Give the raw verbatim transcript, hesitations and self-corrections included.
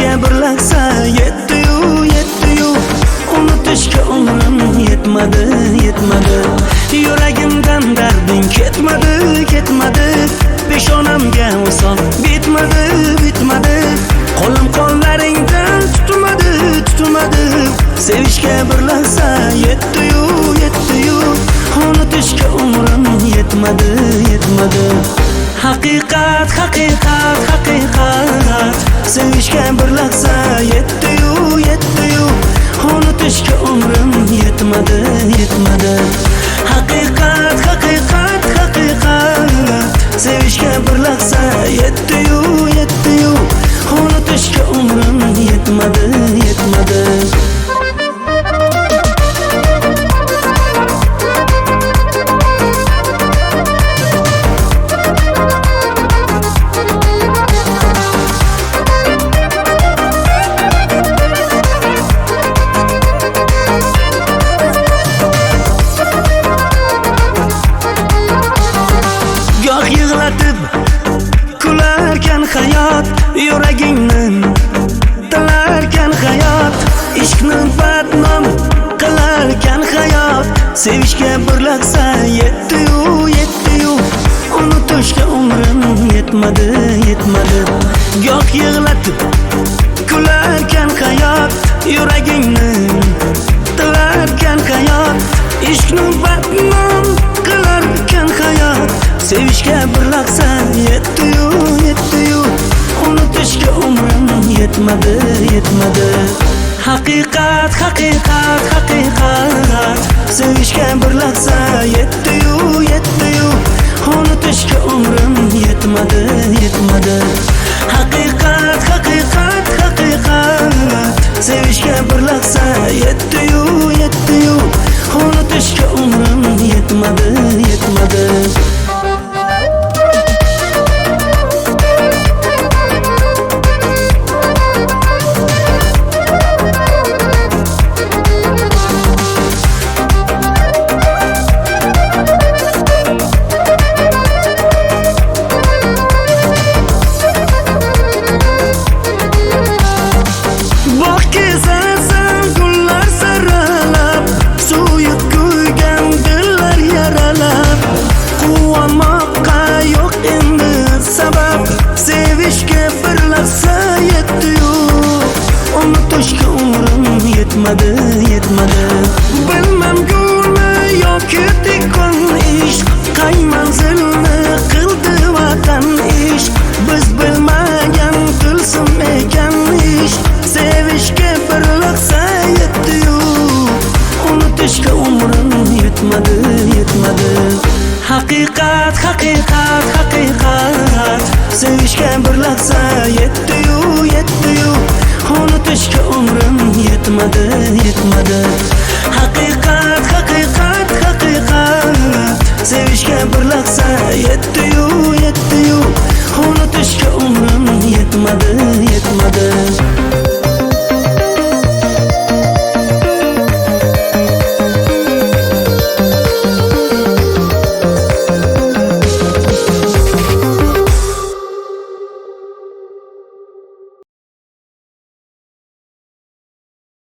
sevishga bir lahza yetdi-yu, yetdi-yu, unutishga umrim yetmadi, yetmadi. Yuragimdan darding ketmadi, ketmadi. Peshonamga o'sol bitmadi, bitmadi. Qo'lim qo'llaringdan tutmadi, tutmadi. Sevishga bir lahza yetdi-yu, yetdi-yu, unutishga umrim yetmadi, yetmadi. Haqiqat, haqiqat, haqiqat. Sevishga bir lahza yetdi-yu, yetdi-yu, unutishga umrim yetmadi, yetmadi. Haqiqat, haqiqat, haqiqat. Sevishga bir lahza yetdi-yu, yetdi-yu, unutishga umrim yetmadi, yetmadi. Goh yig'latib kularkan hayot, yuragingni tilarkan hayot, ishqni badnom qilarkan hayot. Sevishga bir lahza yetdi-yu, yetdi-yu, unutishga umrim yetmadi, yetmadi. Goh yig'latib kularkan hayot, yuragingni tilarkan hayot, ishqni badnom qilarkan hayot. Sevishga bir lahza yetdi-yu, yetdi-yu, unutishga umrim yetmadi, yetmadi. Haqiqat, haqiqat, haqiqat. Sevishga bir lahza yetdi-yu, yetdi-yu, unutishga umrim yetmadi, yetmadi. Haqiqat, haqiqat, haqiqat. Sevishga bir lahza yetdi-yu, yetdi-yu, unutishga umrim yetmadi, yetmadi. Sevishga bir lahza yetdi-yu, unutishga umrim yetmadi, yetmadi. Bilmam gulmi yoki tikkon ishq, qay manzilni qildi vatan ishq. Biz bilmagan tilsim ekan ishq. Sevishga bir lahza yetdi-yu, unutishga umrim yetmadi, yetmadi. Haqiqat, haqiqat, haqiqat. Sevishga bir lahza yetdi-yu, yetdi-yu, unutishga umrim yetmadi, yetmadi. Haqiqat, haqiqat, haqiqat. Sevishga bir lahza yetdi-yu, yetdi-yu, unutishga umrim yetmadi.